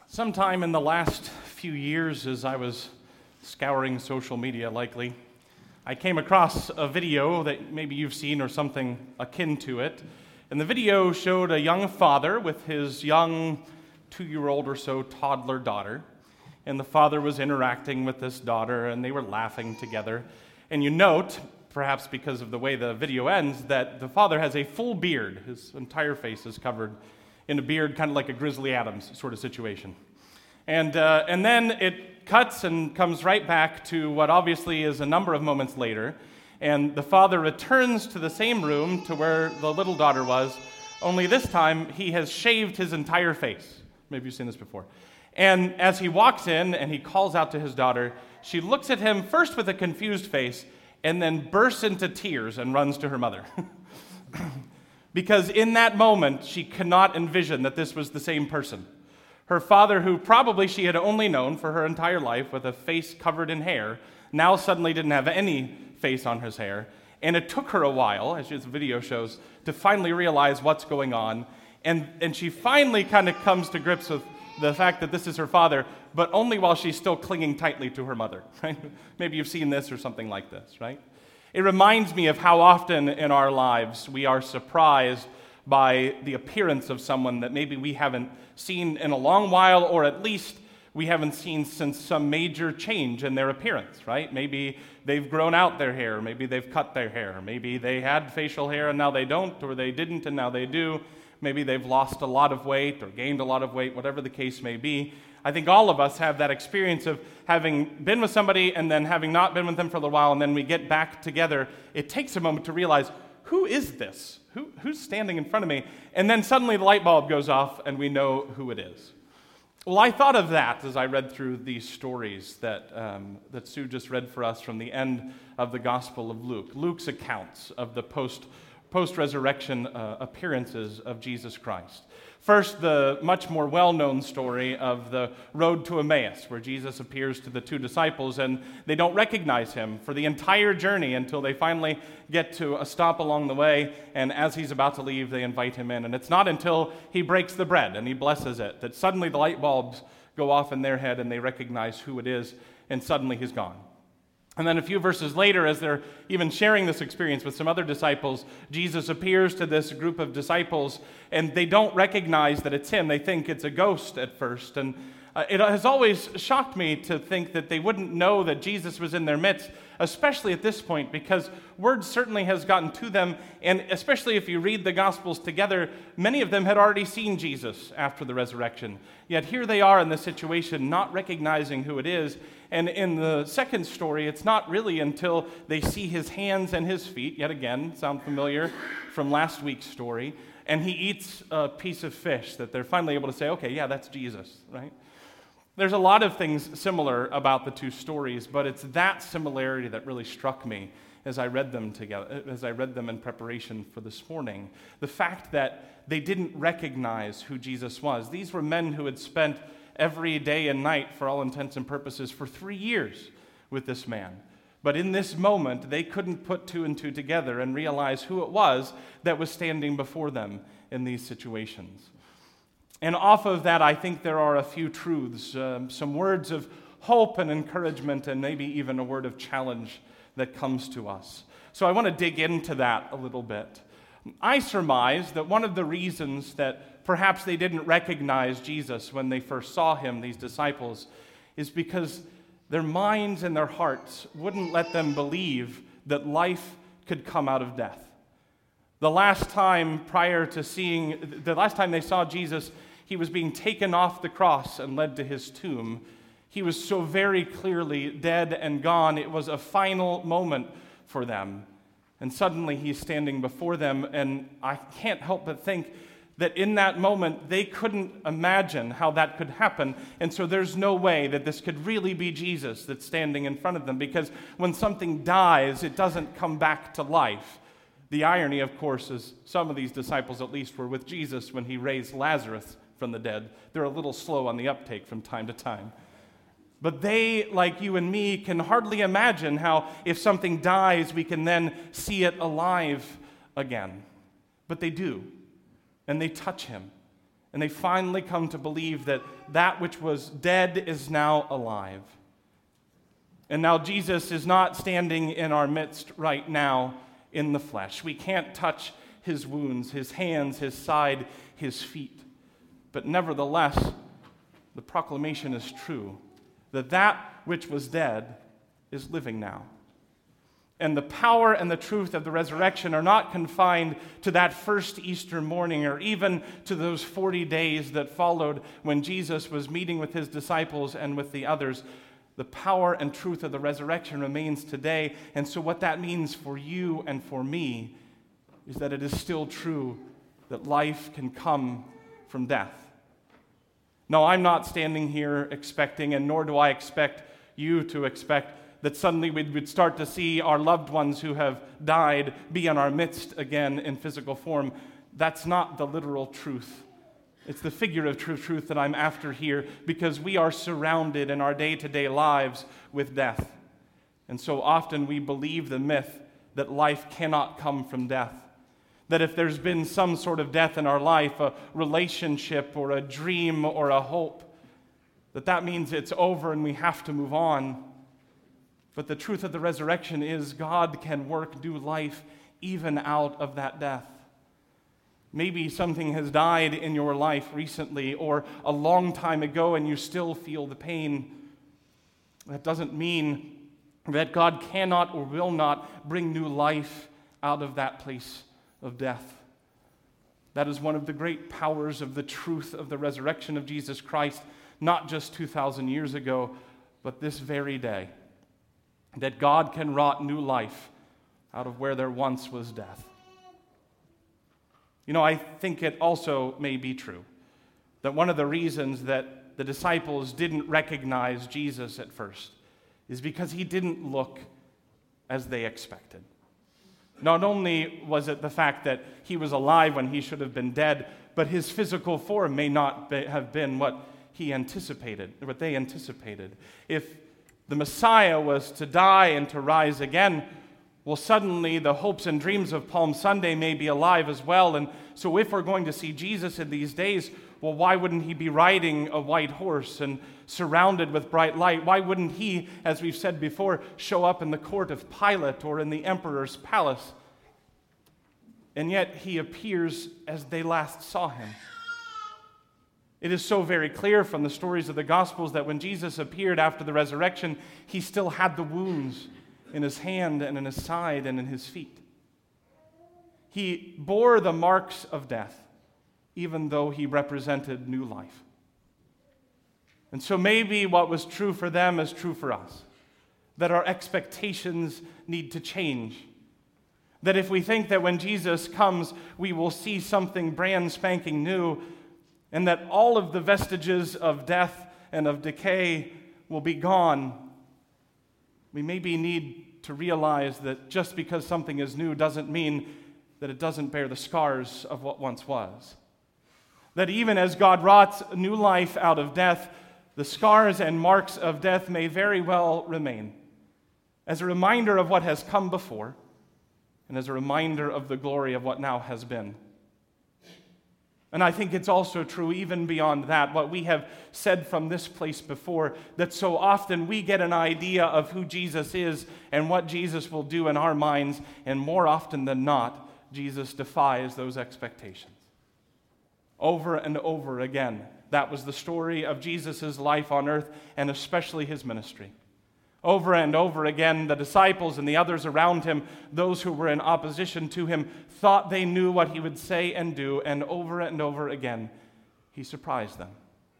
Sometime in the last few years, as I was scouring social media likely, I came across a video that maybe you've seen or something akin to it. And the video showed a young father with his young 2-year-old or so toddler daughter. And the father was interacting with this daughter, and they were laughing together. And you note, perhaps because of the way the video ends, that the father has a full beard. His entire face is covered in a beard, kind of like a Grizzly Adams sort of situation. And then it cuts and comes right back to what obviously is a number of moments later, and the father returns to the same room to where the little daughter was, only this time he has shaved his entire face. Maybe you've seen this before. And as he walks in and he calls out to his daughter, she looks at him first with a confused face and then bursts into tears and runs to her mother. Because in that moment, she cannot envision that this was the same person. Her father, who probably she had only known for her entire life with a face covered in hair, now suddenly didn't have any face on his hair. And it took her a while, as this video shows, to finally realize what's going on. And she finally kind of comes to grips with the fact that this is her father, but only while she's still clinging tightly to her mother. Right? Maybe you've seen this or something like this, right? It reminds me of how often in our lives we are surprised by the appearance of someone that maybe we haven't seen in a long while, or at least we haven't seen since some major change in their appearance, right? Maybe they've grown out their hair, maybe they've cut their hair, maybe they had facial hair and now they don't, or they didn't and now they do. Maybe they've lost a lot of weight or gained a lot of weight, whatever the case may be. I think all of us have that experience of having been with somebody and then having not been with them for a little while, and then we get back together. It takes a moment to realize, who is this? Who's standing in front of me? And then suddenly the light bulb goes off and we know who it is. Well, I thought of that as I read through these stories that Sue just read for us from the end of the Gospel of Luke. Luke's accounts of the post-resurrection appearances of Jesus Christ. First, the much more well-known story of the road to Emmaus, where Jesus appears to the two disciples and they don't recognize him for the entire journey until they finally get to a stop along the way, and as he's about to leave, they invite him in. And it's not until he breaks the bread and he blesses it that suddenly the light bulbs go off in their head and they recognize who it is, and suddenly he's gone. And then a few verses later, as they're even sharing this experience with some other disciples, Jesus appears to this group of disciples, and they don't recognize that it's him. They think it's a ghost at first. And it has always shocked me to think that they wouldn't know that Jesus was in their midst, especially at this point, because word certainly has gotten to them, and especially if you read the Gospels together, many of them had already seen Jesus after the resurrection. Yet here they are in this situation, not recognizing who it is. And in the second story, it's not really until they see his hands and his feet, yet again, sound familiar from last week's story, and he eats a piece of fish that they're finally able to say, okay, yeah, that's Jesus, right? There's a lot of things similar about the two stories, but it's that similarity that really struck me as I read them together, as I read them in preparation for this morning. The fact that they didn't recognize who Jesus was. These were men who had spent every day and night, for all intents and purposes, for 3 years with this man. But in this moment, they couldn't put two and two together and realize who it was that was standing before them in these situations. And off of that, I think there are a few truths, some words of hope and encouragement, and maybe even a word of challenge that comes to us. So I want to dig into that a little bit. I surmise that one of the reasons that perhaps they didn't recognize Jesus when they first saw him, these disciples, is because their minds and their hearts wouldn't let them believe that life could come out of death. The last time they saw Jesus, he was being taken off the cross and led to his tomb. He was so very clearly dead and gone. It was a final moment for them. And suddenly he's standing before them, and I can't help but think that in that moment they couldn't imagine how that could happen. And so there's no way that this could really be Jesus that's standing in front of them, because when something dies, it doesn't come back to life. The irony, of course, is some of these disciples at least were with Jesus when he raised Lazarus from the dead. They're a little slow on the uptake from time to time. But they, like you and me, can hardly imagine how if something dies, we can then see it alive again. But they do, and they touch him, And they finally come to believe that that which was dead is now alive. And now Jesus is not standing in our midst right now in the flesh. We can't touch his wounds, his hands, his side, his feet. But nevertheless, the proclamation is true, that that which was dead is living now. And the power and the truth of the resurrection are not confined to that first Easter morning or even to those 40 days that followed when Jesus was meeting with his disciples and with the others. The power and truth of the resurrection remains today. And so what that means for you and for me is that it is still true that life can come from death. No, I'm not standing here expecting, and nor do I expect you to expect, that suddenly we would start to see our loved ones who have died be in our midst again in physical form. That's not the literal truth. It's the figurative truth that I'm after here, because we are surrounded in our day-to-day lives with death. And so often we believe the myth that life cannot come from death. That if there's been some sort of death in our life, a relationship or a dream or a hope, that means it's over and we have to move on. But the truth of the resurrection is God can work new life even out of that death. Maybe something has died in your life recently or a long time ago and you still feel the pain. That doesn't mean that God cannot or will not bring new life out of that place of death. That is one of the great powers of the truth of the resurrection of Jesus Christ, not just 2,000 years ago, but this very day. That God can wrought new life out of where there once was death. You know, I think it also may be true that one of the reasons that the disciples didn't recognize Jesus at first is because he didn't look as they expected. Not only was it the fact that he was alive when he should have been dead, but his physical form may not have been what they anticipated. If the Messiah was to die and to rise again, well, suddenly the hopes and dreams of Palm Sunday may be alive as well. And so if we're going to see Jesus in these days, well, why wouldn't he be riding a white horse and surrounded with bright light? Why wouldn't he, as we've said before, show up in the court of Pilate or in the emperor's palace? And yet he appears as they last saw him. It is so very clear from the stories of the Gospels that when Jesus appeared after the resurrection, he still had the wounds in his hand and in his side and in his feet. He bore the marks of death, even though he represented new life. And so maybe what was true for them is true for us, that our expectations need to change. That if we think that when Jesus comes, we will see something brand spanking new, and that all of the vestiges of death and of decay will be gone, we maybe need to realize that just because something is new doesn't mean that it doesn't bear the scars of what once was. That even as God wrought new life out of death, the scars and marks of death may very well remain as a reminder of what has come before and as a reminder of the glory of what now has been. And I think it's also true even beyond that, what we have said from this place before, that so often we get an idea of who Jesus is and what Jesus will do in our minds, and more often than not, Jesus defies those expectations. Over and over again, that was the story of Jesus' life on earth, and especially his ministry. Over and over again, the disciples and the others around him, those who were in opposition to him, thought they knew what he would say and do, and over again, he surprised them.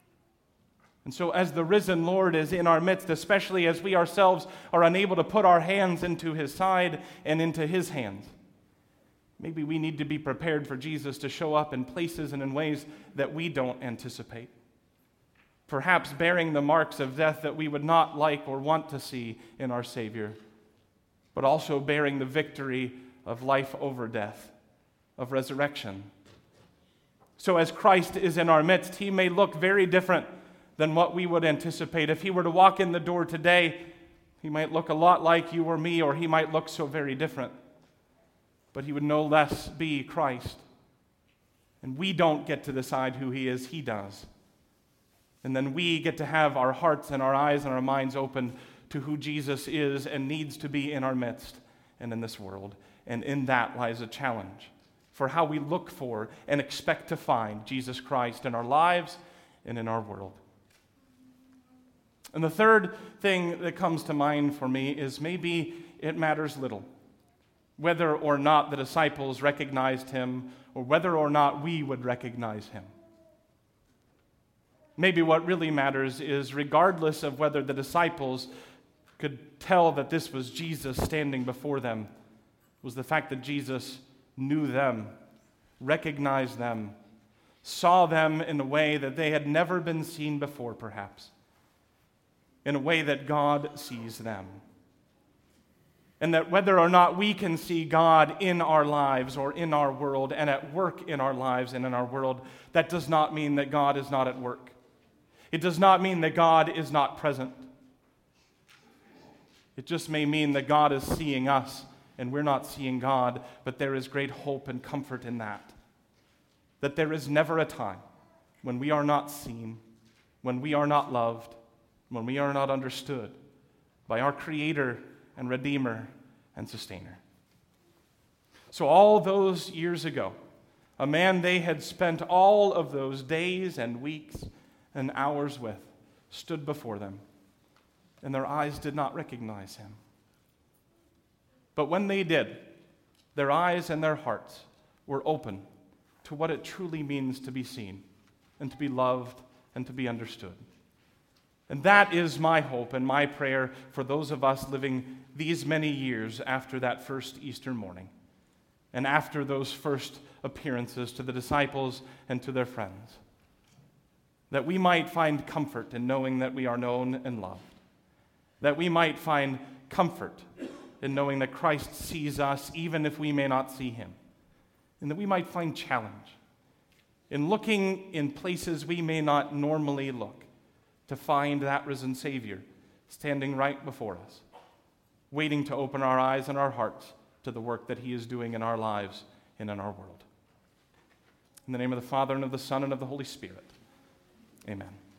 And so as the risen Lord is in our midst, especially as we ourselves are unable to put our hands into his side and into his hands, maybe we need to be prepared for Jesus to show up in places and in ways that we don't anticipate. Perhaps bearing the marks of death that we would not like or want to see in our Savior, but also bearing the victory of life over death, of resurrection. So as Christ is in our midst, he may look very different than what we would anticipate. If he were to walk in the door today, he might look a lot like you or me, or he might look so very different. But he would no less be Christ. And we don't get to decide who he is, he does. And then we get to have our hearts and our eyes and our minds open to who Jesus is and needs to be in our midst and in this world. And in that lies a challenge for how we look for and expect to find Jesus Christ in our lives and in our world. And the third thing that comes to mind for me is maybe it matters little whether or not the disciples recognized him or whether or not we would recognize him. Maybe what really matters is, regardless of whether the disciples could tell that this was Jesus standing before them, was the fact that Jesus knew them, recognized them, saw them in a way that they had never been seen before, perhaps, in a way that God sees them. And that whether or not we can see God in our lives or in our world and at work in our lives and in our world, that does not mean that God is not at work. It does not mean that God is not present. It just may mean that God is seeing us and we're not seeing God, but there is great hope and comfort in that. That there is never a time when we are not seen, when we are not loved, when we are not understood by our Creator and Redeemer and Sustainer. So all those years ago, a man they had spent all of those days and weeks and hours with stood before them, and their eyes did not recognize him. But when they did, their eyes and their hearts were open to what it truly means to be seen and to be loved and to be understood. And that is my hope and my prayer for those of us living these many years after that first Easter morning and after those first appearances to the disciples and to their friends. That we might find comfort in knowing that we are known and loved. That we might find comfort in knowing that Christ sees us even if we may not see him. And that we might find challenge in looking in places we may not normally look to find that risen Savior standing right before us, waiting to open our eyes and our hearts to the work that he is doing in our lives and in our world. In the name of the Father, and of the Son, and of the Holy Spirit, amen.